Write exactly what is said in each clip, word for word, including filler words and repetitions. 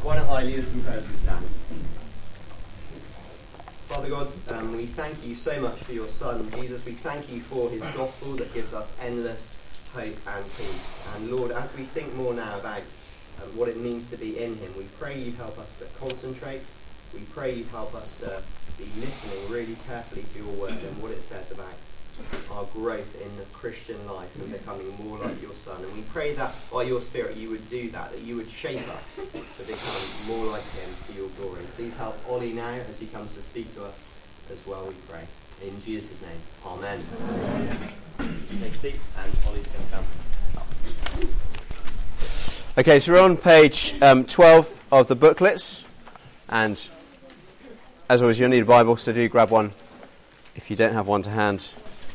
Why don't I lead us in prayer as we stand? Father God, um, we thank you so much for your Son, Jesus. We thank you for his gospel that gives us endless hope and peace. And Lord, as we think more now about um, what it means to be in him, we pray you help us to concentrate. We pray you help us to be listening really carefully to your word and what it says about our growth in the Christian life and becoming more like your Son. And we pray that by your Spirit you would do that, that you would shape us to become more like him for your glory. Please help Ollie now as he comes to speak to us as well, we pray. In Jesus' name, amen. Amen. Take a seat and Ollie's going to come up. Okay, so we're on page um, twelve of the booklets, and as always you'll need a Bible, so do grab one if you don't have one to hand.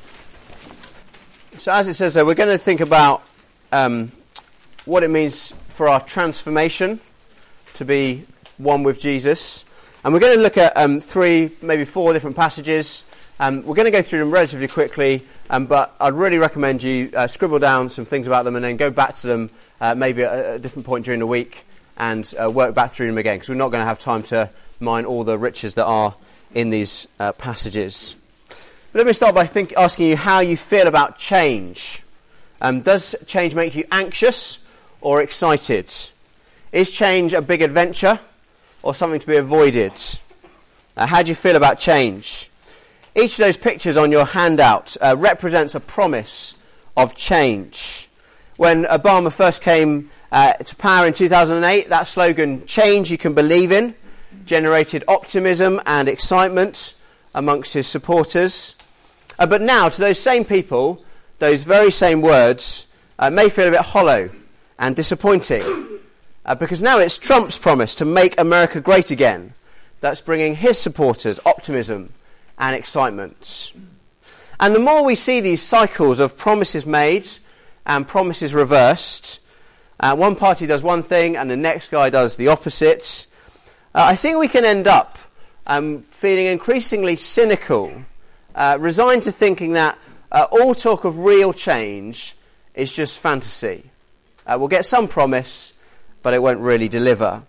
So as it says there, we're going to think about um, what it means for our transformation to be one with Jesus. And we're going to look at um, three, maybe four different passages. Um, we're going to go through them relatively quickly, um, but I'd really recommend you uh, scribble down some things about them and then go back to them uh, maybe at a different point during the week and uh, work back through them again, because we're not going to have time to mine all the riches that are in these uh, passages. Let me start by think, asking you how you feel about change. Um, does change make you anxious or excited? Is change a big adventure or something to be avoided? Uh, how do you feel about change? Each of those pictures on your handout uh, represents a promise of change. When Obama first came uh, to power in two thousand eight, that slogan, "Change you can believe in," generated optimism and excitement amongst his supporters. Uh, but now, to those same people, those very same words uh, may feel a bit hollow and disappointing. Uh, because now it's Trump's promise to make America great again that's bringing his supporters optimism and excitement. And the more we see these cycles of promises made and promises reversed, uh, one party does one thing and the next guy does the opposite, uh, I think we can end up um, feeling increasingly cynical, Uh, resigned to thinking that uh, all talk of real change is just fantasy. Uh, we'll get some promise, but it won't really deliver.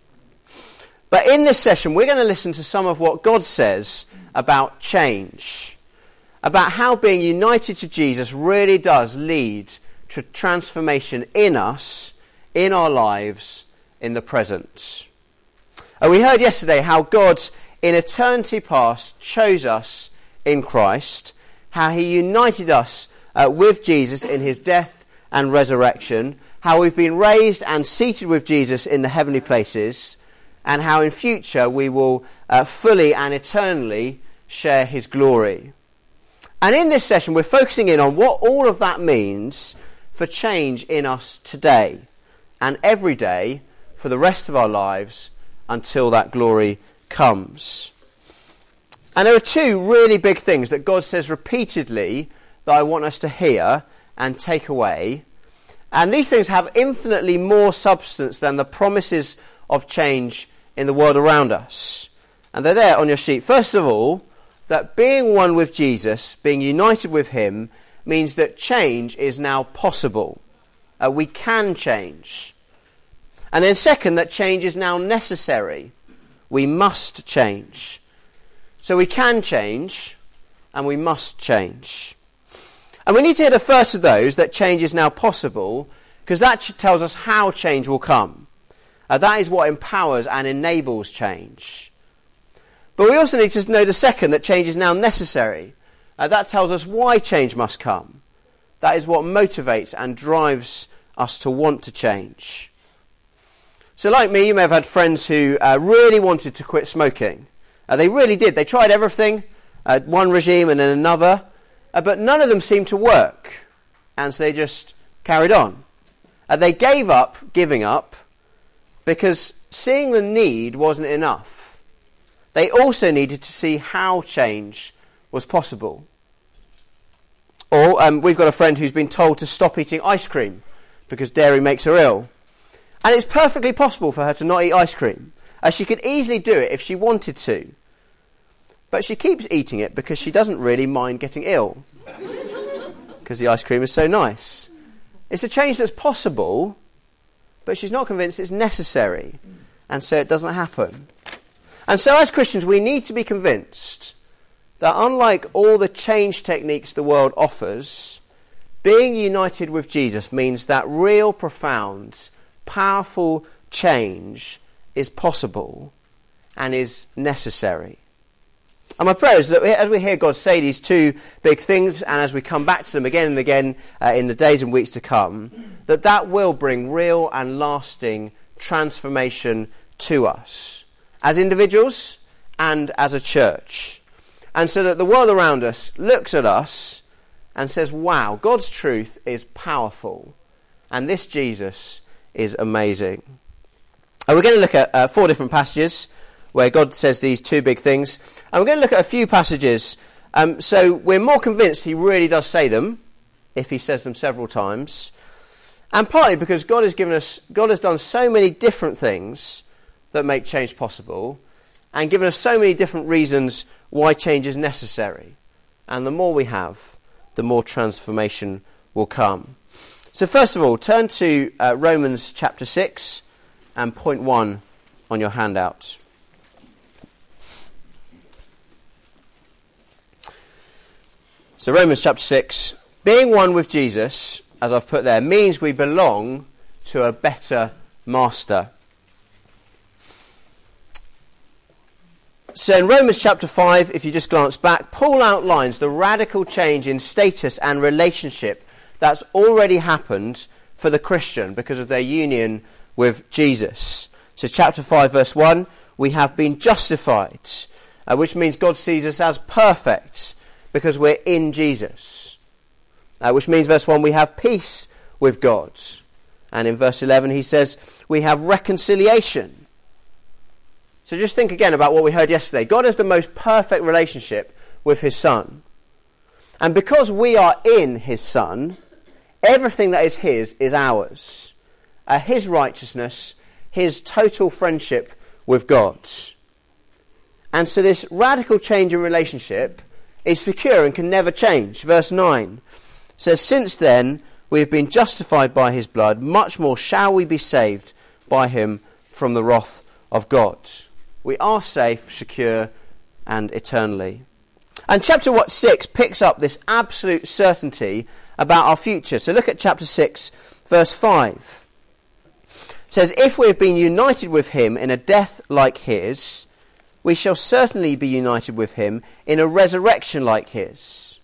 But in this session, we're going to listen to some of what God says about change, about how being united to Jesus really does lead to transformation in us, in our lives, in the present. Uh, we heard yesterday how God, in eternity past, chose us in Christ, how he united us uh, with Jesus in his death and resurrection, how we've been raised and seated with Jesus in the heavenly places, and how in future we will uh, fully and eternally share his glory. And in this session we're focusing in on what all of that means for change in us today and every day for the rest of our lives until that glory comes. And there are two really big things that God says repeatedly that I want us to hear and take away. And these things have infinitely more substance than the promises of change in the world around us. And they're there on your sheet. First of all, that being one with Jesus, being united with him, means that change is now possible. Uh, we can change. And then second, that change is now necessary. We must change. So we can change, and we must change. And we need to hear the first of those, that change is now possible, because that tells us how change will come. Uh, that is what empowers and enables change. But we also need to know the second, that change is now necessary. Uh, that tells us why change must come. That is what motivates and drives us to want to change. So like me, you may have had friends who uh, really wanted to quit smoking. Uh, they really did. They tried everything, uh, one regime and then another, uh, but none of them seemed to work. And so they just carried on. Uh, they gave up giving up because seeing the need wasn't enough. They also needed to see how change was possible. Or um, we've got a friend who's been told to stop eating ice cream because dairy makes her ill. And it's perfectly possible for her to not eat ice cream. Uh, she could easily do it if she wanted to. But she keeps eating it because she doesn't really mind getting ill. Because the ice cream is so nice. It's a change that's possible, but she's not convinced it's necessary. and so it doesn't happen. And so as Christians, we need to be convinced that unlike all the change techniques the world offers, being united with Jesus means that real, profound, powerful change is possible and is necessary. And my prayer is that as we hear God say these two big things, and as we come back to them again and again uh, in the days and weeks to come, that that will bring real and lasting transformation to us as individuals and as a church. And so that the world around us looks at us and says, wow, God's truth is powerful, and this Jesus is amazing. And we're going to look at uh, four different passages where God says these two big things. And we're going to look at a few passages. Um, so we're more convinced he really does say them, if he says them several times. And partly because God has given us, God has done so many different things that make change possible, and given us so many different reasons why change is necessary. And the more we have, the more transformation will come. So first of all, turn to uh, Romans chapter six and point one on your handout. So Romans chapter six, being one with Jesus, as I've put there, means we belong to a better master. So in Romans chapter five, if you just glance back, Paul outlines the radical change in status and relationship that's already happened for the Christian because of their union with Jesus. So chapter five verse one, we have been justified, uh, which means God sees us as perfect because we're in Jesus. Uh, which means, verse one, we have peace with God. And in verse eleven he says, we have reconciliation. So just think again about what we heard yesterday. God has the most perfect relationship with his Son. And because we are in his Son, everything that is his is ours. Uh, his righteousness, his total friendship with God. And so this radical change in relationship is secure and can never change. Verse nine says, since then we have been justified by his blood, much more shall we be saved by him from the wrath of God. We are safe, secure, and eternally. And chapter what, six picks up this absolute certainty about our future. So look at chapter six, verse five. It says, if we have been united with him in a death like his, we shall certainly be united with him in a resurrection like his.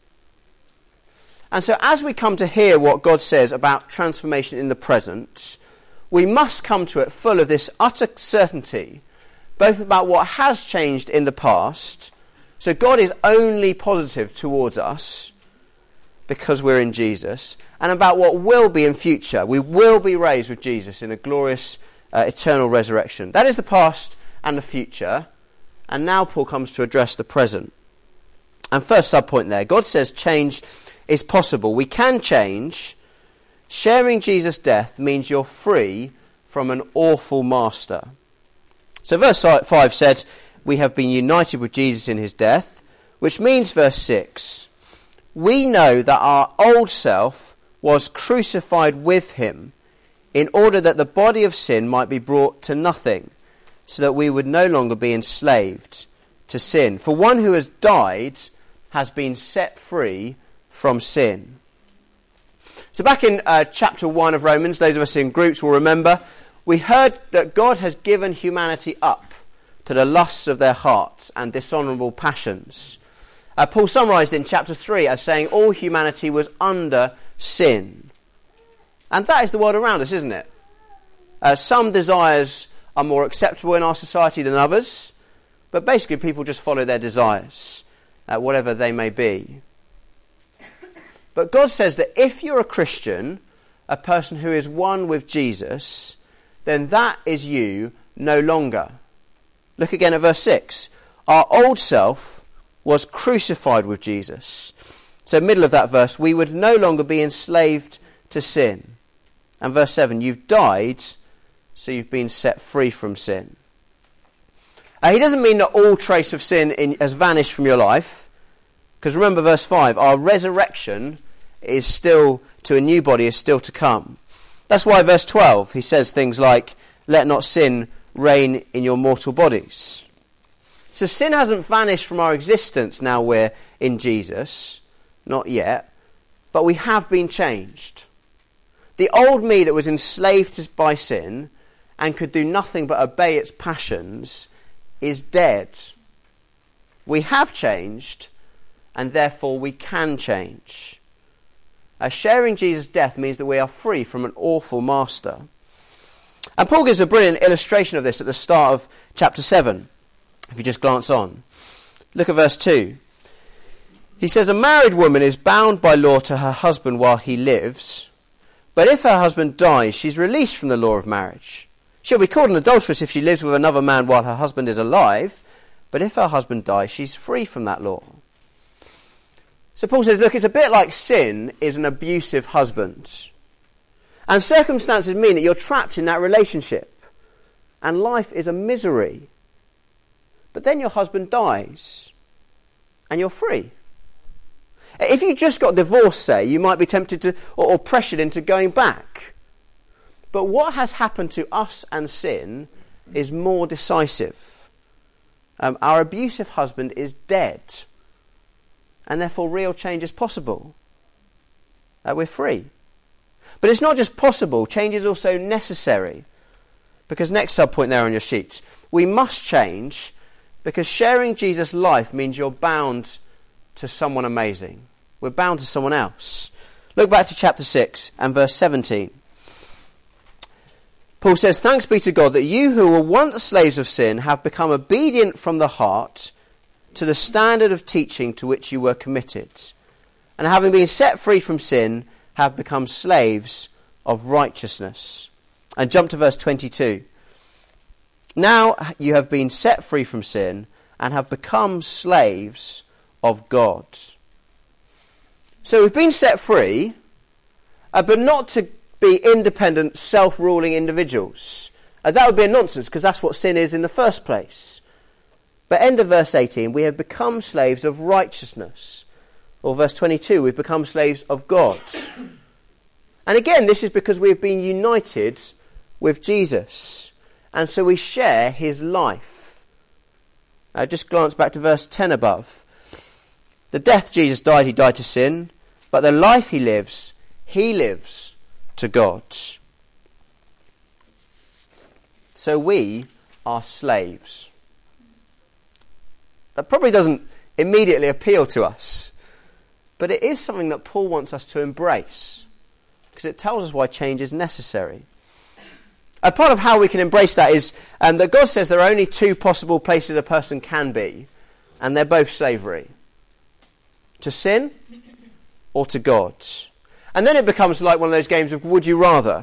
And so as we come to hear what God says about transformation in the present, we must come to it full of this utter certainty, both about what has changed in the past. So God is only positive towards us because we're in Jesus, and about what will be in future. We will be raised with Jesus in a glorious uh, eternal resurrection. That is the past and the future. And now Paul comes to address the present. And first sub-point there, God says change is possible. We can change. Sharing Jesus' death means you're free from an awful master. So verse five said, we have been united with Jesus in his death, which means, verse six, we know that our old self was crucified with him in order that the body of sin might be brought to nothing, so that we would no longer be enslaved to sin. For one who has died has been set free from sin. So back in uh, chapter one of Romans, those of us in groups will remember, we heard that God has given humanity up to the lusts of their hearts and dishonourable passions. Uh, Paul summarised in chapter three as saying all humanity was under sin. And that is the world around us, isn't it? Uh, some desires are more acceptable in our society than others, but basically people just follow their desires, uh, whatever they may be. But God says that if you're a Christian, a person who is one with Jesus, then that is you no longer. Look again at verse six. Our old self was crucified with Jesus. So middle of that verse, we would no longer be enslaved to sin. And verse seven, you've died, so you've been set free from sin. Uh, he doesn't mean that all trace of sin in, has vanished from your life. Because remember verse five, our resurrection is still, to a new body, is still to come. That's why verse twelve, he says things like, let not sin reign in your mortal bodies. So sin hasn't vanished from our existence now we're in Jesus. Not yet. But we have been changed. The old me that was enslaved by sin and could do nothing but obey its passions is dead. We have changed, and therefore we can change. Uh, sharing Jesus' death means that we are free from an awful master. And Paul gives a brilliant illustration of this at the start of chapter seven, if you just glance on. Look at verse two. He says, a married woman is bound by law to her husband while he lives, but if her husband dies, she's released from the law of marriage. She'll be called an adulteress if she lives with another man while her husband is alive, but if her husband dies, she's free from that law. So Paul says, look, it's a bit like sin is an abusive husband. And circumstances mean that you're trapped in that relationship. And life is a misery. But then your husband dies. And you're free. If you just got divorced, say, you might be tempted to, or, or pressured into going back. But what has happened to us and sin is more decisive. Um, our abusive husband is dead. And therefore real change is possible. Uh, we're free. But it's not just possible, change is also necessary. Because next sub-point there on your sheets, we must change because sharing Jesus' life means you're bound to someone amazing. We're bound to someone else. Look back to chapter six and verse seventeen. Paul says, thanks be to God that you who were once slaves of sin have become obedient from the heart to the standard of teaching to which you were committed, and having been set free from sin, have become slaves of righteousness. And jump to verse twenty-two. Now you have been set free from sin and have become slaves of God. So we've been set free, uh, but not to be independent, self-ruling individuals. Uh, that would be a nonsense because that's what sin is in the first place. But end of verse eighteen, we have become slaves of righteousness. Or verse twenty-two, we've become slaves of God. And again, this is because we have been united with Jesus. And so we share his life. Uh, just glance back to verse ten above. The death Jesus died, he died to sin. But the life he lives, he lives to God. So we are slaves. That probably doesn't immediately appeal to us. But it is something that Paul wants us to embrace. Because it tells us why change is necessary. A part of how we can embrace that is um, that God says there are only two possible places a person can be. And they're both slavery. To sin or to God. And then it becomes like one of those games of would you rather.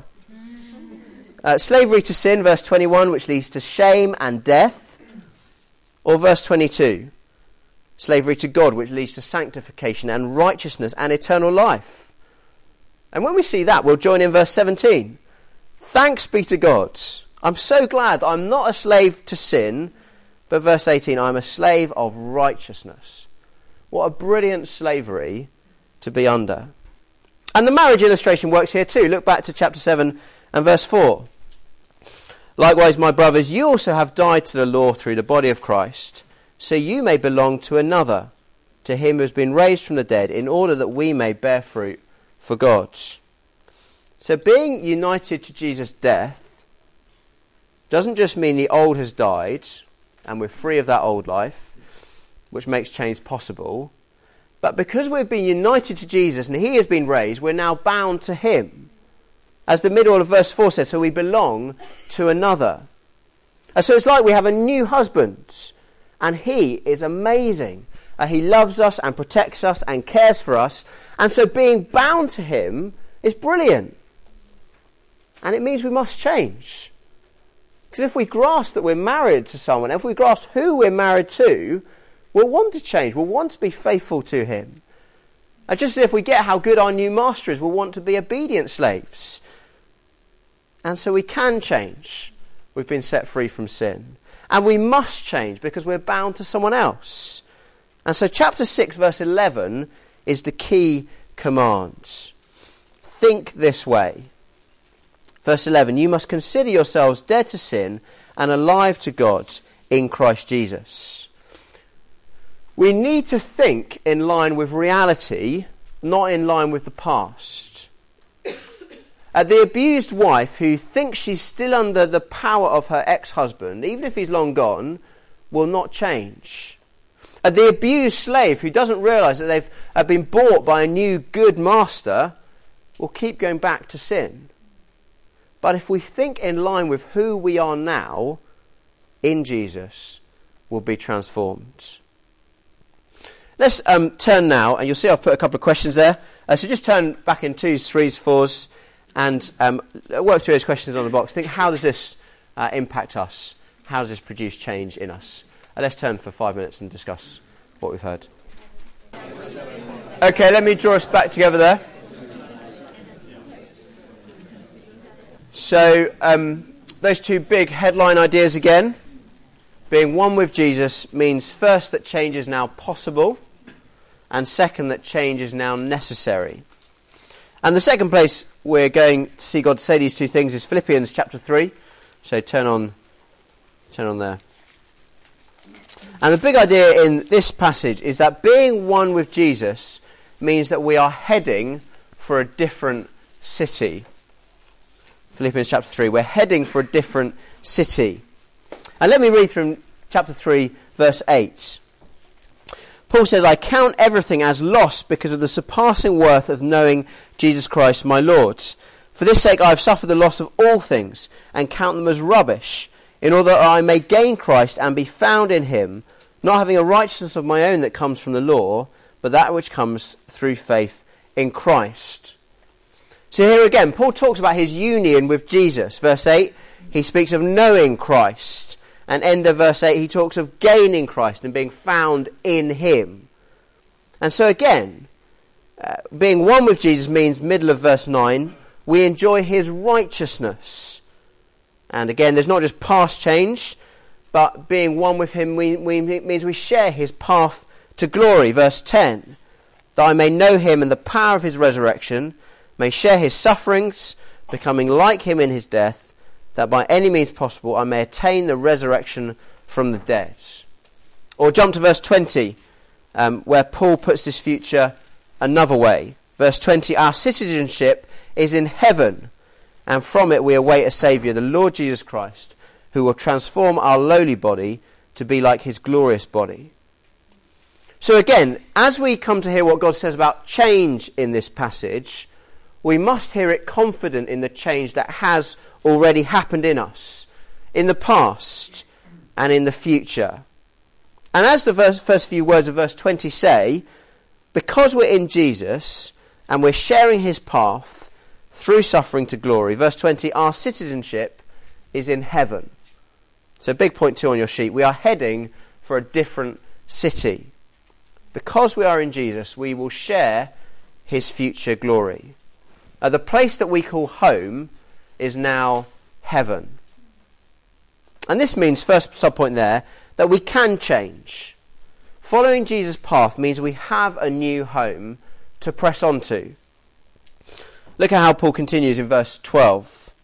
Uh, slavery to sin, verse twenty-one, which leads to shame and death. Or verse twenty-two, slavery to God, which leads to sanctification and righteousness and eternal life. And when we see that, we'll join in verse seventeen. Thanks be to God. I'm so glad that I'm not a slave to sin, but verse eighteen, I'm a slave of righteousness. What a brilliant slavery to be under. And the marriage illustration works here too. Look back to chapter seven and verse four. Likewise, my brothers, you also have died to the law through the body of Christ, so you may belong to another, to him who has been raised from the dead, in order that we may bear fruit for God. So being united to Jesus' death doesn't just mean the old has died, and we're free of that old life, which makes change possible, but because we've been united to Jesus and he has been raised, we're now bound to him. As the middle of verse four says, so we belong to another. And so it's like we have a new husband, and he is amazing. Uh, he loves us and protects us and cares for us, and so being bound to him is brilliant. And it means we must change. Because if we grasp that we're married to someone, if we grasp who we're married to, we'll want to change, we'll want to be faithful to him. And just as if we get how good our new master is, we'll want to be obedient slaves. And so we can change. We've been set free from sin. And we must change because we're bound to someone else. And so chapter six verse eleven is the key command. Think this way. Verse eleven, you must consider yourselves dead to sin and alive to God in Christ Jesus. We need to think in line with reality, not in line with the past. Uh, the abused wife who thinks she's still under the power of her ex-husband, even if he's long gone, will not change. Uh, the abused slave who doesn't realise that they've uh, been bought by a new good master will keep going back to sin. But if we think in line with who we are now, in Jesus, we'll be transformed. Let's um, turn now, and you'll see I've put a couple of questions there. Uh, so just turn back in twos, threes, fours, and um, work through those questions on the box. Think, how does this uh, impact us? How does this produce change in us? Uh, let's turn for five minutes and discuss what we've heard. Okay, let me draw us back together there. So, um, those two big headline ideas again. Being one with Jesus means first that change is now possible, and second that change is now necessary. And the second place we're going to see God say these two things is Philippians chapter three. So turn on, turn on there. And the big idea in this passage is that being one with Jesus means that we are heading for a different city. Philippians chapter three, we're heading for a different city. And let me read from chapter three, verse eight. Paul says, I count everything as loss because of the surpassing worth of knowing Jesus Christ my Lord. For this sake I have suffered the loss of all things, and count them as rubbish, in order that I may gain Christ and be found in him, not having a righteousness of my own that comes from the law, but that which comes through faith in Christ. So here again, Paul talks about his union with Jesus. Verse eight, he speaks of knowing Christ. And end of verse eight, he talks of gaining Christ and being found in him. And so again, uh, being one with Jesus means, middle of verse nine, we enjoy his righteousness. And again, there's not just past change, but being one with him we, we, means we share his path to glory. Verse ten, that I may know him and the power of his resurrection, may share his sufferings, becoming like him in his death, that by any means possible I may attain the resurrection from the dead. Or jump to verse twenty, um, where Paul puts this future another way. Verse twenty, our citizenship is in heaven, and from it we await a Saviour, the Lord Jesus Christ, who will transform our lowly body to be like his glorious body. So again, as we come to hear what God says about change in this passage, we must hear it confident in the change that has already happened in us, in the past and in the future. And as the verse, first few words of verse twenty say, because we're in Jesus and we're sharing his path through suffering to glory, verse twenty, our citizenship is in heaven. So big point two on your sheet, we are heading for a different city. Because we are in Jesus, we will share his future glory. Uh, the place that we call home is now heaven. And this means, first subpoint there, that we can change. Following Jesus' path means we have a new home to press on to. Look at how Paul continues in verse twelve.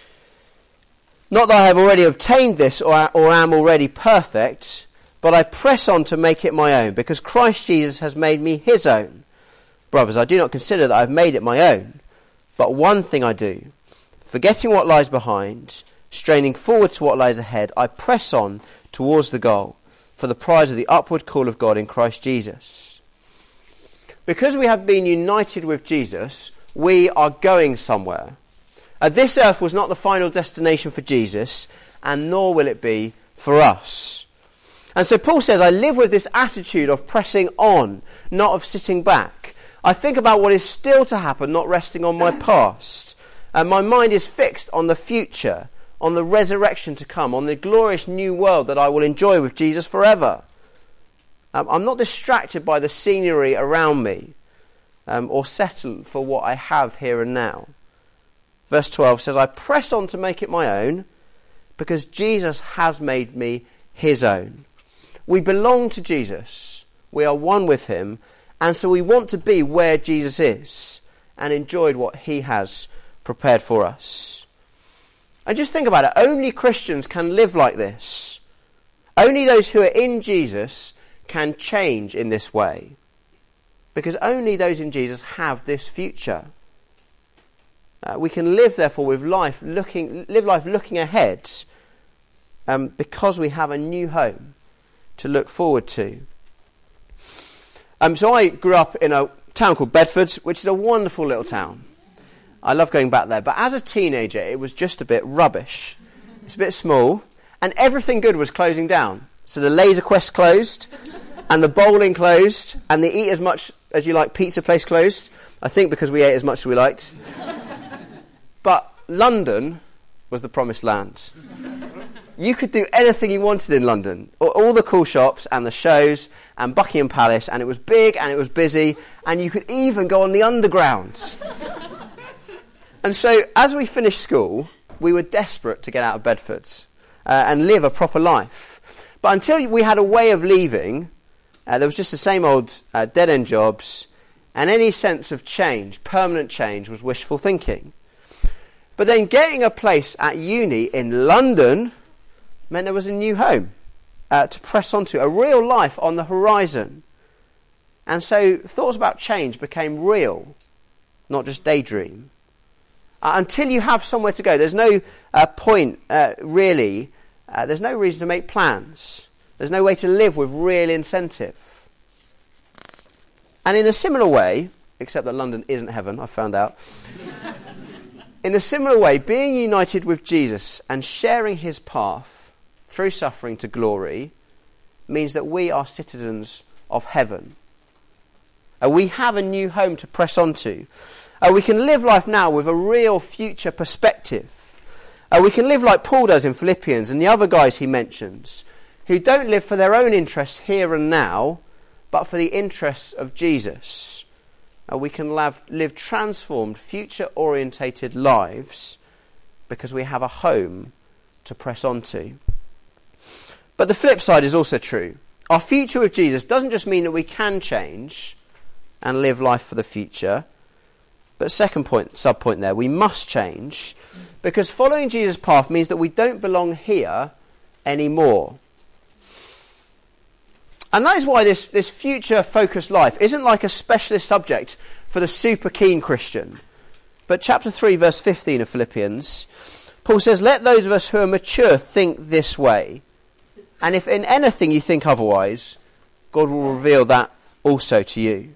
Not that I have already obtained this or, or am already perfect, but I press on to make it my own, because Christ Jesus has made me his own. Brothers, I do not consider that I have made it my own. But one thing I do, forgetting what lies behind, straining forward to what lies ahead, I press on towards the goal, for the prize of the upward call of God in Christ Jesus. Because we have been united with Jesus, we are going somewhere. Uh, this earth was not the final destination for Jesus, and nor will it be for us. And so Paul says, I live with this attitude of pressing on, not of sitting back. I think about what is still to happen, not resting on my past. And my mind is fixed on the future, on the resurrection to come, on the glorious new world that I will enjoy with Jesus forever. Um, I'm not distracted by the scenery around me, um, or settle for what I have here and now. Verse twelve says, I press on to make it my own, because Jesus has made me his own. We belong to Jesus. We are one with him. And so we want to be where Jesus is and enjoy what he has prepared for us. And just think about it. Only Christians can live like this. Only those who are in Jesus can change in this way. Because only those in Jesus have this future. Uh, we can live, therefore, with life looking, live life looking ahead, um, because we have a new home to look forward to. Um, so I grew up in a town called Bedford, which is a wonderful little town. I love going back there. But as a teenager, it was just a bit rubbish. It's a bit small, and everything good was closing down. So the Laser Quest closed, and the bowling closed, and the Eat As Much As You Like pizza place closed. I think because we ate as much as we liked. But London was the promised land. You could do anything you wanted in London. All the cool shops and the shows and Buckingham Palace, and it was big and it was busy, and you could even go on the underground. And so as we finished school, we were desperate to get out of Bedford uh, and live a proper life. But until we had a way of leaving, uh, there was just the same old uh, dead-end jobs, and any sense of change, permanent change, was wishful thinking. But then getting a place at uni in London meant there was a new home uh, to press onto, a real life on the horizon. And so thoughts about change became real, not just daydream. Uh, until you have somewhere to go, there's no uh, point, uh, really, uh, there's no reason to make plans. There's no way to live with real incentive. And in a similar way, except that London isn't heaven, I found out, in a similar way, being united with Jesus and sharing his path through suffering to glory means that we are citizens of heaven. Uh, we have a new home to press onto. Uh, we can live life now with a real future perspective. Uh, we can live like Paul does in Philippians and the other guys he mentions, who don't live for their own interests here and now, but for the interests of Jesus. Uh, we can live, live transformed, future-orientated lives because we have a home to press onto. But the flip side is also true. Our future with Jesus doesn't just mean that we can change and live life for the future, but second point, sub-point there, we must change because following Jesus' path means that we don't belong here anymore. And that is why this, this future-focused life isn't like a specialist subject for the super keen Christian. But chapter three, verse fifteen of Philippians, Paul says, "Let those of us who are mature think this way. And if in anything you think otherwise, God will reveal that also to you."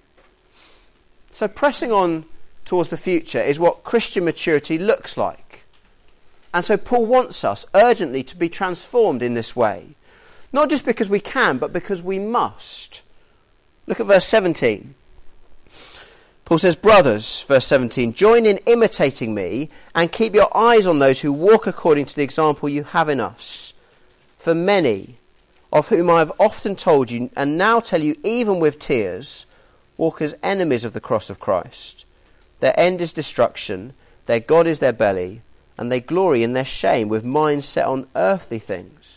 So pressing on towards the future is what Christian maturity looks like. And so Paul wants us urgently to be transformed in this way. Not just because we can, but because we must. Look at verse seventeen. Paul says, "Brothers," verse seventeen, "join in imitating me and keep your eyes on those who walk according to the example you have in us. For many, of whom I have often told you, and now tell you even with tears, walk as enemies of the cross of Christ. Their end is destruction, their God is their belly, and they glory in their shame with minds set on earthly things."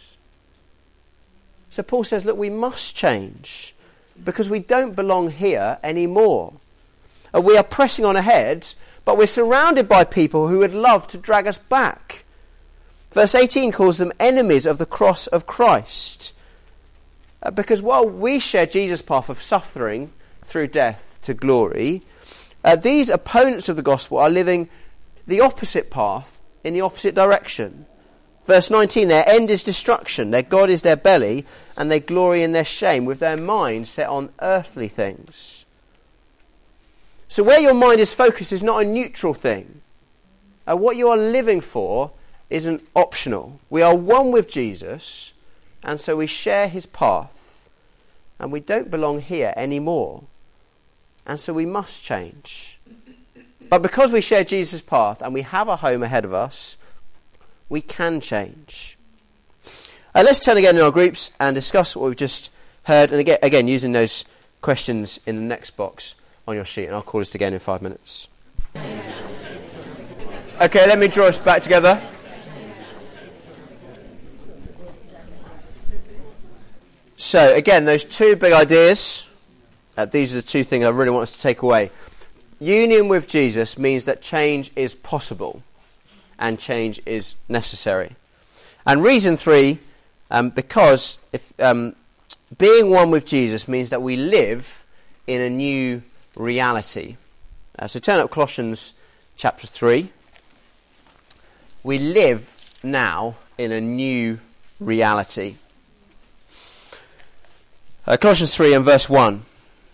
So Paul says, look, we must change because we don't belong here anymore. Uh, we are pressing on ahead, but we're surrounded by people who would love to drag us back. Verse eighteen calls them enemies of the cross of Christ. Uh, because while we share Jesus' path of suffering through death to glory, uh, these opponents of the gospel are living the opposite path in the opposite direction. Verse nineteen, their end is destruction, their God is their belly, and they glory in their shame, with their mind set on earthly things. So where your mind is focused is not a neutral thing. Uh, what you are living for isn't optional. We are one with Jesus, and so we share his path, and we don't belong here anymore. And so we must change. But because we share Jesus' path, and we have a home ahead of us, we can change. Uh, let's turn again in our groups and discuss what we've just heard. And again, again, using those questions in the next box on your sheet. And I'll call us again in five minutes. Okay, let me draw us back together. So, again, those two big ideas. Uh, these are the two things I really want us to take away. Union with Jesus means that change is possible. and change is necessary. And reason three, um, because if, um, being one with Jesus means that we live in a new reality. Uh, so turn up Colossians chapter three. We live now in a new reality. Uh, Colossians three and verse one.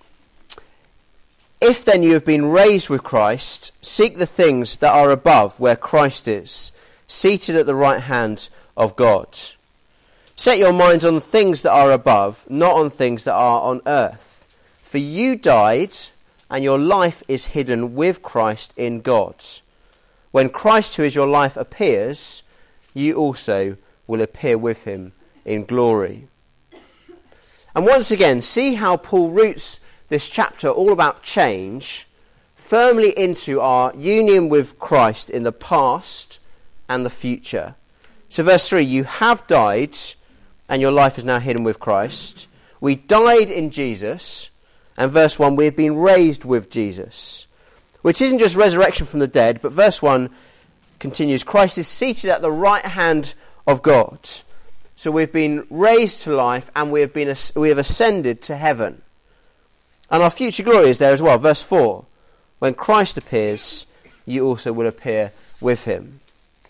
If then you have been raised with Christ, seek the things that are above where Christ is, seated at the right hand of God. Set your minds on the things that are above, not on things that are on earth. For you died, and your life is hidden with Christ in God. When Christ, who is your life, appears, you also will appear with him in glory. And once again, see how Paul roots this chapter all about change firmly into our union with Christ in the past and the future. So verse three, you have died and your life is now hidden with Christ. We died in Jesus. And verse one, we have been raised with Jesus. Which isn't just resurrection from the dead, but verse one continues, Christ is seated at the right hand of God. So we've been raised to life and we have been we have ascended to heaven. And our future glory is there as well. Verse four, when Christ appears, you also will appear with him.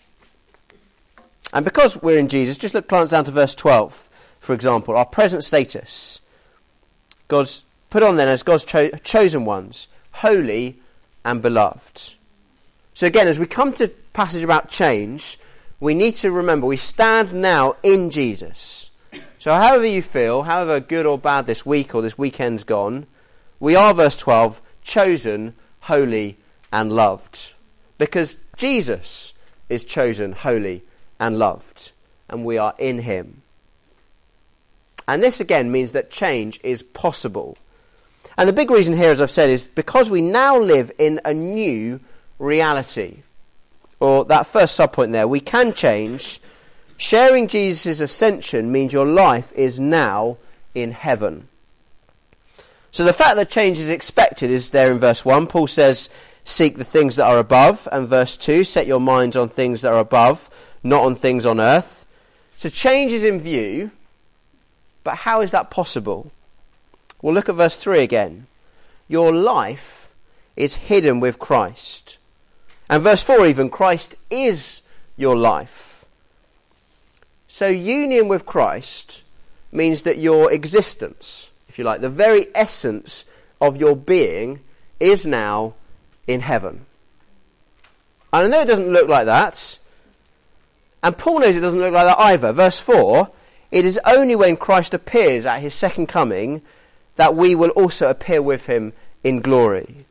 And because we're in Jesus, just look, glance down to verse twelve, for example, our present status. God's put on then as God's cho- chosen ones, holy and beloved. So again, as we come to passage about change, we need to remember we stand now in Jesus. So however you feel, however good or bad this week or this weekend's gone, we are, verse twelve, chosen, holy and loved. Because Jesus is chosen, holy and loved. And we are in him. And this again means that change is possible. And the big reason here, as I've said, is because we now live in a new reality. Or that first subpoint there, we can change. Sharing Jesus' ascension means your life is now in heaven. So the fact that change is expected is there in verse one. Paul says, seek the things that are above. And verse two, set your minds on things that are above, not on things on earth. So change is in view, but how is that possible? Well, look at verse three again. Your life is hidden with Christ. And verse four even, Christ is your life. So union with Christ means that your existence, if you like, the very essence of your being is now in heaven. And I know it doesn't look like that. And Paul knows it doesn't look like that either. Verse four, it is only when Christ appears at his second coming that we will also appear with him in glory.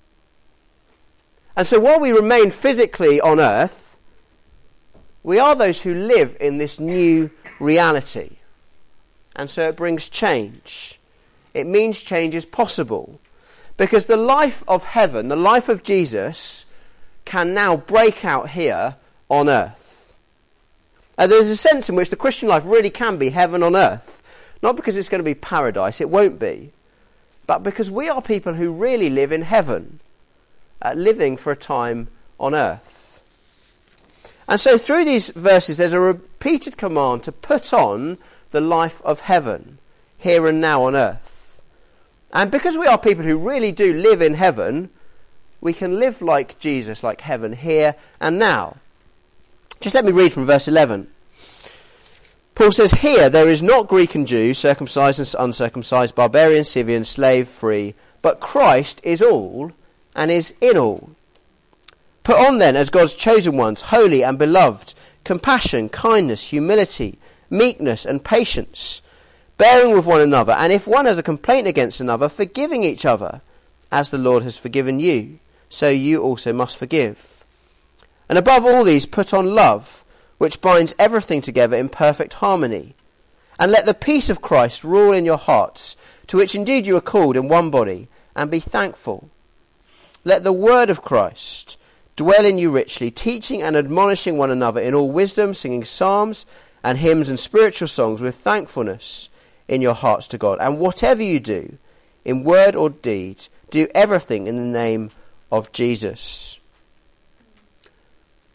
And so while we remain physically on earth, we are those who live in this new reality. And so it brings change. It means change is possible. Because the life of heaven, the life of Jesus, can now break out here on earth. And there's a sense in which the Christian life really can be heaven on earth. Not because it's going to be paradise, it won't be. But because we are people who really live in heaven. Uh, living for a time on earth. And so through these verses there's a repeated command to put on the life of heaven, here and now on earth. And because we are people who really do live in heaven, we can live like Jesus, like heaven, here and now. Just let me read from verse eleven. Paul says, here there is not Greek and Jew, circumcised and uncircumcised, barbarian, Scythian, slave, free, but Christ is all and is in all. Put on then as God's chosen ones, holy and beloved, compassion, kindness, humility, meekness and patience, bearing with one another, and if one has a complaint against another, forgiving each other, as the Lord has forgiven you, so you also must forgive. And above all these put on love, which binds everything together in perfect harmony. And let the peace of Christ rule in your hearts, to which indeed you are called in one body, and be thankful. Let the word of Christ dwell in you richly, teaching and admonishing one another in all wisdom, singing psalms and hymns and spiritual songs with thankfulness in your hearts to God. And whatever you do, in word or deed, do everything in the name of Jesus.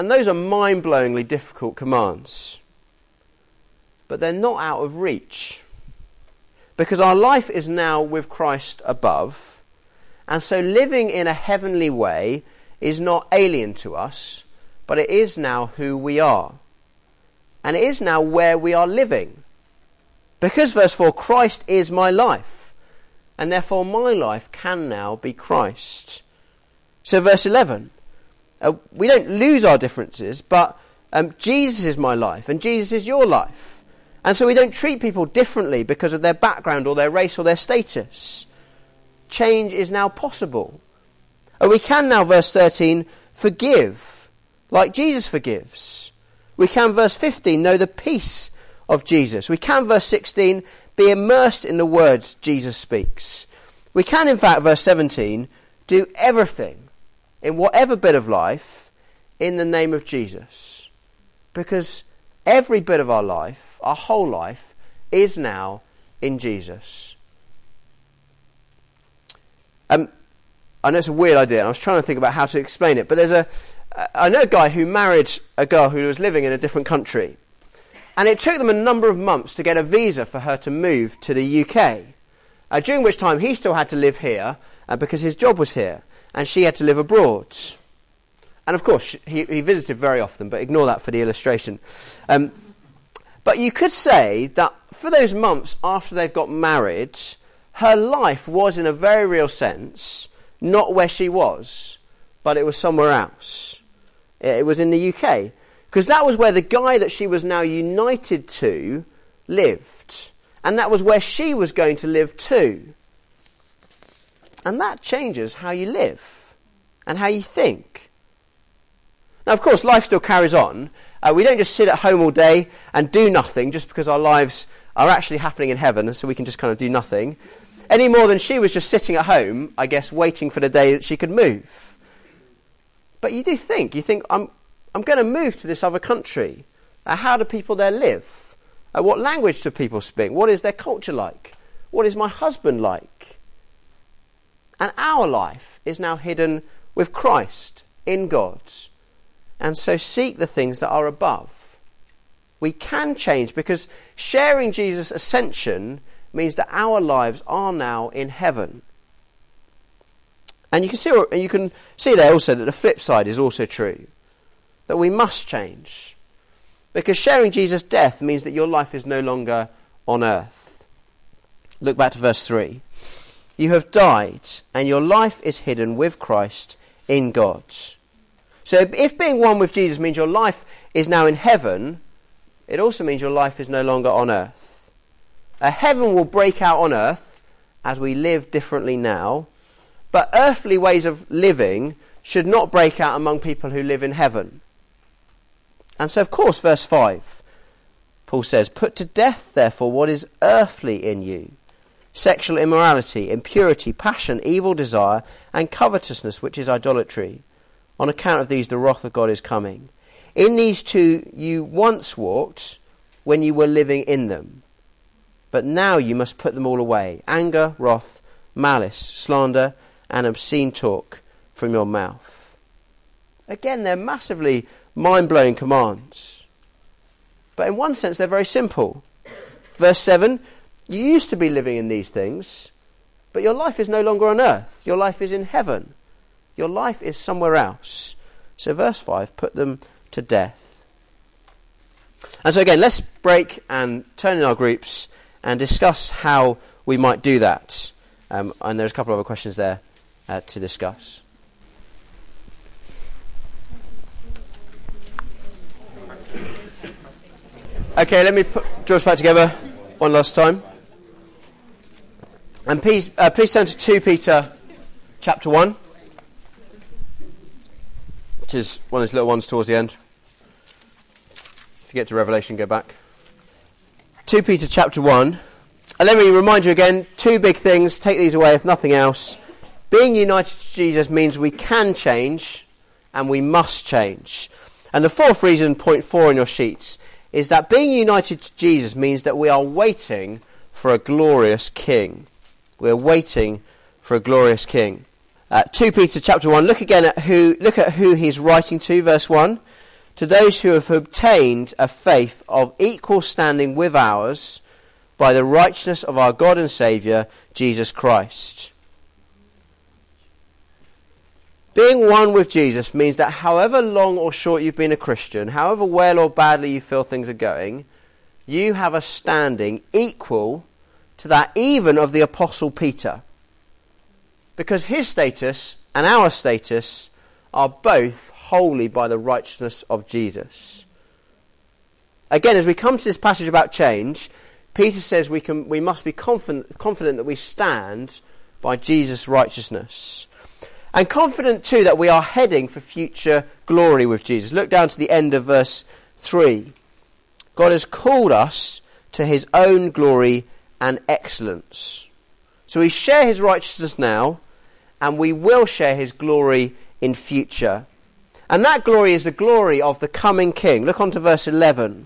And those are mind-blowingly difficult commands. But they're not out of reach. Because our life is now with Christ above. And so living in a heavenly way is not alien to us, but it is now who we are. And it is now where we are living. Because, verse four, Christ is my life. And therefore my life can now be Christ. So verse eleven, uh, we don't lose our differences, but um, Jesus is my life and Jesus is your life. And so we don't treat people differently because of their background or their race or their status. Change is now possible. And we can now, verse thirteen, forgive like Jesus forgives. We can, verse fifteen, know the peace of Jesus. We can, verse sixteen, be immersed in the words Jesus speaks. We can, in fact, verse seventeen, do everything in whatever bit of life in the name of Jesus. Because every bit of our life, our whole life, is now in Jesus. Um, I know it's a weird idea, and I was trying to think about how to explain it, but there's a, I know a guy who married a girl who was living in a different country, and it took them a number of months to get a visa for her to move to the U K, uh, during which time he still had to live here, uh, because his job was here, and she had to live abroad. And of course, he, he visited very often, but ignore that for the illustration. Um, but you could say that for those months after they've got married, her life was, in a very real sense, not where she was, but it was somewhere else. It was in the U K. Because that was where the guy that she was now united to lived. And that was where she was going to live too. And that changes how you live and how you think. Now, of course, life still carries on. Uh, we don't just sit at home all day and do nothing just because our lives are actually happening in heaven, so we can just kind of do nothing. Any more than she was just sitting at home, I guess, waiting for the day that she could move. But you do think, you think, I'm I'm going to move to this other country. Uh, how do people there live? Uh, what language do people speak? What is their culture like? What is my husband like? And our life is now hidden with Christ in God. And so seek the things that are above. We can change because sharing Jesus' ascension means that our lives are now in heaven. And you can see, you can see there also that the flip side is also true. That we must change. Because sharing Jesus' death means that your life is no longer on earth. Look back to verse three. You have died, and your life is hidden with Christ in God. So if being one with Jesus means your life is now in heaven, it also means your life is no longer on earth. A heaven will break out on earth as we live differently now, but earthly ways of living should not break out among people who live in heaven. And so, of course, verse five, Paul says, put to death, therefore, what is earthly in you. Sexual immorality, impurity, passion, evil desire, and covetousness, which is idolatry. On account of these, the wrath of God is coming. In these two you once walked when you were living in them. But now you must put them all away. Anger, wrath, malice, slander, and obscene talk from your mouth. Again, they're massively mind-blowing commands. But in one sense, they're very simple. Verse seven, you used to be living in these things, but your life is no longer on earth. Your life is in heaven. Your life is somewhere else. So verse five, put them to death. And so again, let's break and turn in our groups and discuss how we might do that. Um, and there's a couple of other questions there uh, to discuss. Okay, let me put, draw us back together one last time. And please, uh, please turn to two Peter chapter one, which is one of those little ones towards the end. If you get to Revelation, go back. two Peter chapter one. And let me remind you again, two big things, take these away if nothing else. Being united to Jesus means we can change and we must change. And the fourth reason, point four on your sheets, is that being united to Jesus means that we are waiting for a glorious King. We're waiting for a glorious King. Uh, two Peter chapter one, look again at who, look at who he's writing to, verse one. to those who have obtained a faith of equal standing with ours by the righteousness of our God and Saviour, Jesus Christ. Being one with Jesus means that however long or short you've been a Christian, however well or badly you feel things are going, you have a standing equal to that even of the Apostle Peter. Because his status and our status are both wholly by the righteousness of Jesus. Again, as we come to this passage about change, Peter says we can we must be confident, confident that we stand by Jesus' righteousness. And confident too that we are heading for future glory with Jesus. Look down to the end of verse three. God has called us to his own glory and excellence. So we share his righteousness now, and we will share his glory in future. And that glory is the glory of the coming King. Look on to verse eleven.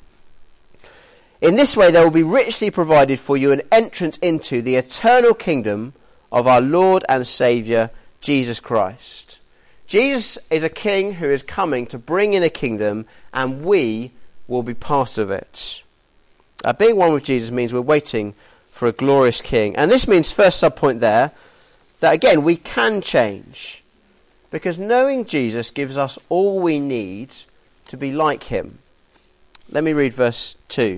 In this way there will be richly provided for you an entrance into the eternal kingdom of our Lord and Saviour, Jesus Christ. Jesus is a king who is coming to bring in a kingdom, and we will be part of it. Uh, being one with Jesus means we're waiting for a glorious king. And this means, first sub-point there, that again we can change. Because knowing Jesus gives us all we need to be like him. Let me read verse two.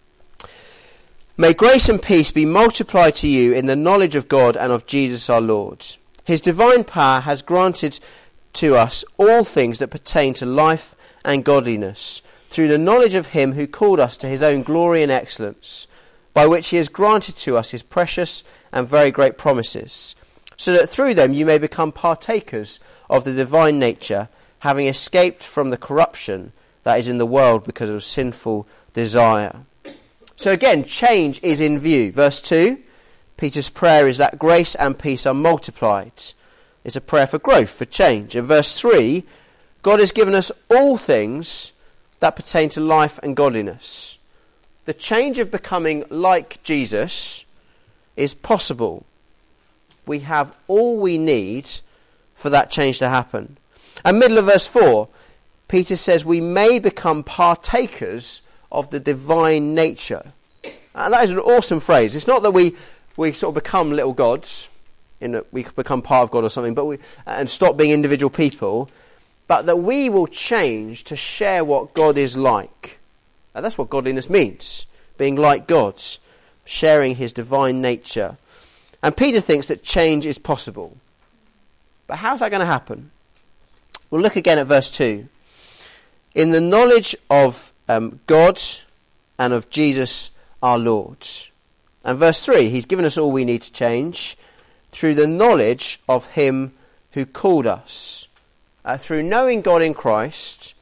May grace and peace be multiplied to you in the knowledge of God and of Jesus our Lord. His divine power has granted to us all things that pertain to life and godliness, through the knowledge of him who called us to his own glory and excellence, by which he has granted to us his precious and very great promises, so that through them you may become partakers of the divine nature, having escaped from the corruption that is in the world because of sinful desire. So again, change is in view. Verse two, Peter's prayer is that grace and peace are multiplied. It's a prayer for growth, for change. In verse three, God has given us all things that pertain to life and godliness. The change of becoming like Jesus is possible. We have all we need for that change to happen. And middle of verse four, Peter says we may become partakers of the divine nature. And that is an awesome phrase. It's not that we, we sort of become little gods, in that we become part of God or something, but we and stop being individual people, but that we will change to share what God is like. And that's what godliness means, being like God, sharing his divine nature. And Peter thinks that change is possible. But how's that going to happen? We'll look again at verse two. In the knowledge of um, God and of Jesus our Lord. And verse three, he's given us all we need to change through the knowledge of him who called us. Uh, through knowing God in Christ.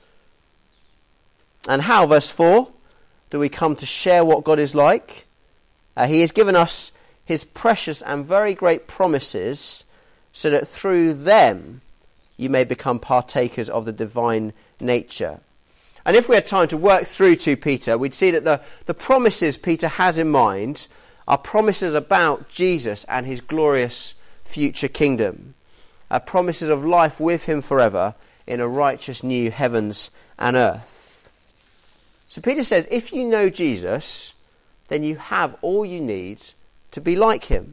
And how, verse four, do we come to share what God is like? Uh, he has given us his precious and very great promises, so that through them you may become partakers of the divine nature. And if we had time to work through to Peter, we'd see that the, the promises Peter has in mind are promises about Jesus and his glorious future kingdom. Uh, promises of life with him forever in a righteous new heavens and earth. So Peter says, if you know Jesus, then you have all you need to be like him.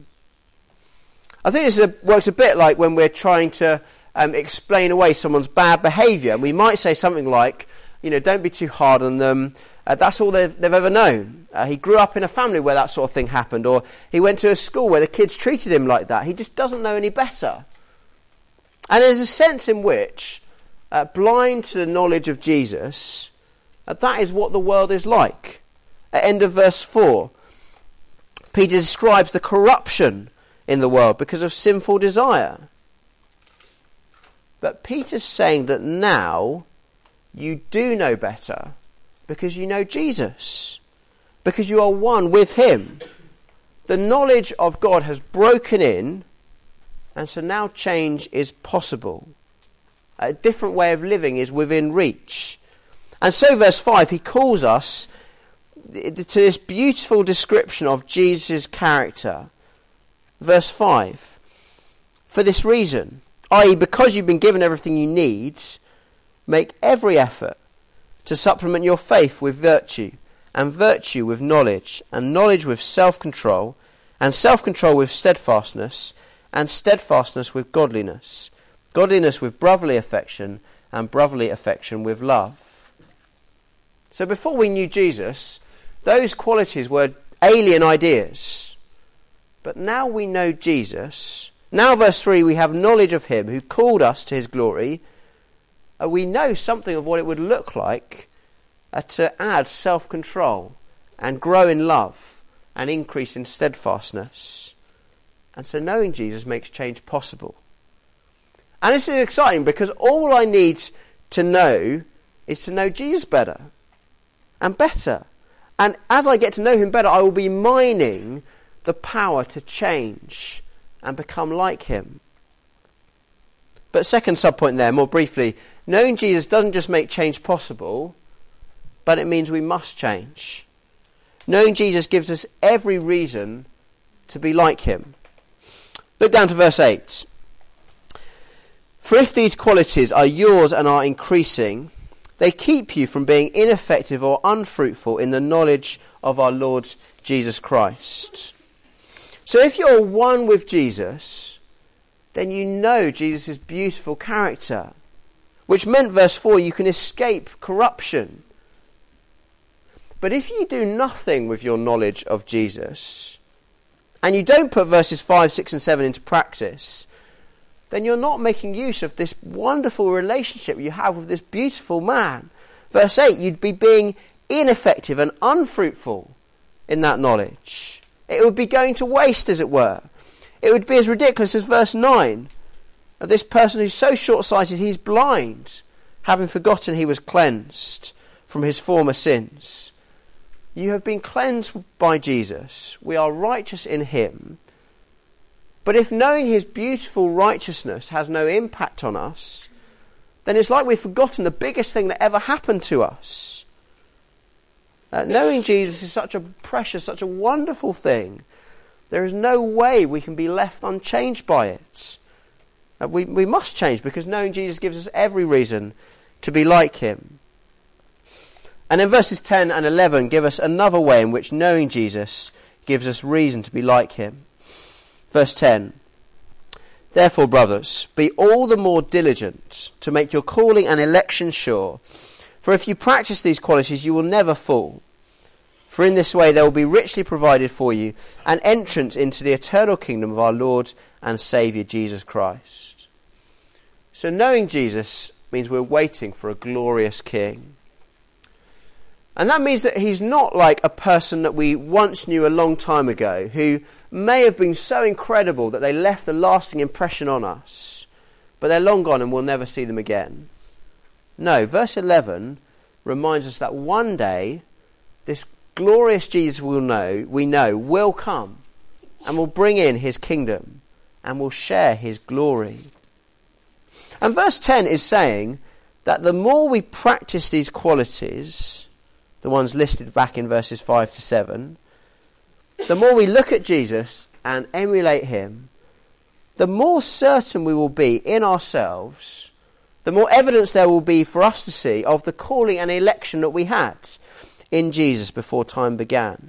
I think this is a, works a bit like when we're trying to um, explain away someone's bad behaviour. We might say something like, you know, don't be too hard on them. Uh, that's all they've, they've ever known. Uh, he grew up in a family where that sort of thing happened, or he went to a school where the kids treated him like that. He just doesn't know any better. And there's a sense in which, uh, blind to the knowledge of Jesus, uh, that is what the world is like. At end of verse four, Peter describes the corruption in the world because of sinful desire. But Peter's saying that now you do know better because you know Jesus, because you are one with him. The knowledge of God has broken in, and so now change is possible. A different way of living is within reach. And so verse five, he calls us to this beautiful description of Jesus' character. Verse five, for this reason, that is because you've been given everything you need, make every effort to supplement your faith with virtue, and virtue with knowledge, and knowledge with self-control, and self-control with steadfastness, and steadfastness with godliness, godliness with brotherly affection, and brotherly affection with love. So before we knew Jesus, those qualities were alien ideas. But now we know Jesus. Now, verse three, we have knowledge of him who called us to his glory. Uh, we know something of what it would look like uh, to add self-control and grow in love and increase in steadfastness. And so knowing Jesus makes change possible. And this is exciting because all I need to know is to know Jesus better and better. And as I get to know him better, I will be mining the power to change and become like him. But second subpoint there, more briefly, knowing Jesus doesn't just make change possible, but it means we must change. Knowing Jesus gives us every reason to be like him. Look down to verse eight. For if these qualities are yours and are increasing, they keep you from being ineffective or unfruitful in the knowledge of our Lord Jesus Christ. So if you're one with Jesus, then you know Jesus' beautiful character, which meant, verse four, you can escape corruption. But if you do nothing with your knowledge of Jesus, and you don't put verses five, six and seven into practice, then you're not making use of this wonderful relationship you have with this beautiful man. Verse eight, you'd be being ineffective and unfruitful in that knowledge. It would be going to waste, as it were. It would be as ridiculous as verse nine, of this person who's so short-sighted he's blind, having forgotten he was cleansed from his former sins. You have been cleansed by Jesus. We are righteous in him. But if knowing his beautiful righteousness has no impact on us, then it's like we've forgotten the biggest thing that ever happened to us. Uh, knowing Jesus is such a precious, such a wonderful thing. There is no way we can be left unchanged by it. Uh, we, we must change because knowing Jesus gives us every reason to be like him. And then verses ten and eleven give us another way in which knowing Jesus gives us reason to be like him. Verse ten, therefore, brothers, be all the more diligent to make your calling and election sure. For if you practice these qualities, you will never fall. For in this way there will be richly provided for you an entrance into the eternal kingdom of our Lord and Saviour Jesus Christ. So knowing Jesus means we're waiting for a glorious King. And that means that he's not like a person that we once knew a long time ago, who may have been so incredible that they left a lasting impression on us, but they're long gone and we'll never see them again. No, verse eleven reminds us that one day this glorious Jesus we'll know, we know will come and will bring in his kingdom and will share his glory. And verse ten is saying that the more we practice these qualities, the ones listed back in verses five to seven, the more we look at Jesus and emulate him, the more certain we will be in ourselves, the more evidence there will be for us to see of the calling and election that we had in Jesus before time began.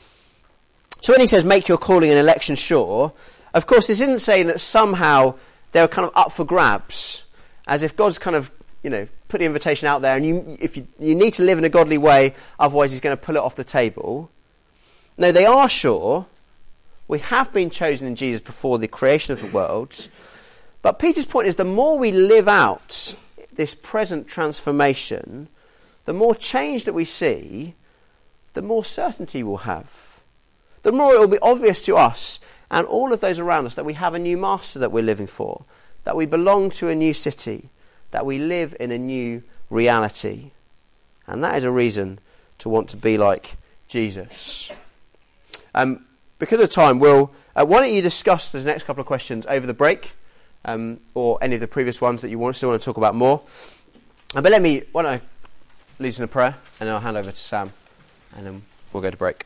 So when he says make your calling and election sure, of course this isn't saying that somehow they're kind of up for grabs, as if God's kind of, you know, put the invitation out there and you, if you, you need to live in a godly way, otherwise he's going to pull it off the table. No, they are sure. We have been chosen in Jesus before the creation of the world. But Peter's point is the more we live out this present transformation, the more change that we see, the more certainty we'll have. The more it will be obvious to us and all of those around us that we have a new master that we're living for, that we belong to a new city, that we live in a new reality. And that is a reason to want to be like Jesus. Um, because of time, we'll, uh, why don't you discuss those next couple of questions over the break, um, or any of the previous ones that you want, still want to talk about more. Uh, but let me, why don't I lead us in a prayer, and then I'll hand over to Sam, and then we'll go to break.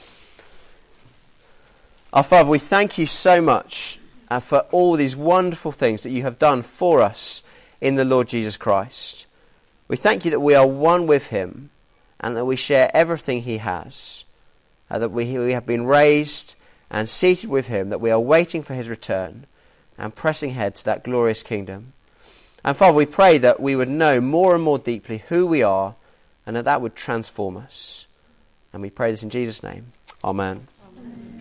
Our Father, we thank you so much uh, for all these wonderful things that you have done for us in the Lord Jesus Christ. We thank you that we are one with him and that we share everything he has, uh, that we, we have been raised and seated with him, that we are waiting for his return and pressing ahead to that glorious kingdom. And Father, we pray that we would know more and more deeply who we are and that that would transform us. And we pray this in Jesus' name. Amen. Amen.